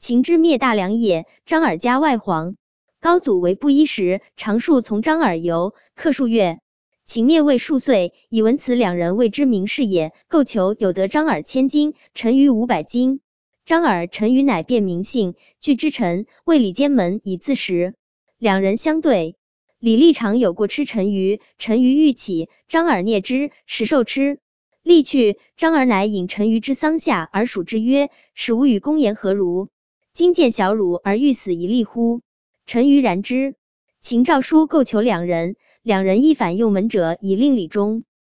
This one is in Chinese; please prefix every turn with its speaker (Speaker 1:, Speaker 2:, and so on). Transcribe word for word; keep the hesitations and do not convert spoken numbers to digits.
Speaker 1: 秦之灭大梁也，张耳家外黄。高祖为布衣时，常数从张耳游，客数月。秦灭魏数岁，以闻此两人谓之名士也。构求有得张耳千金，陈余五百金。张耳、陈余乃辨名姓，据之臣，为李监门以自食。两人相对，李立常有过吃陈余，陈余欲起，张耳啮之，食受吃。力去，张耳乃引陈余之桑下，而属之曰：使吾与公言何如？今见小辱而欲死一力乎？陈余然之。秦诏书构求两人，两人亦反用门者以令李忠。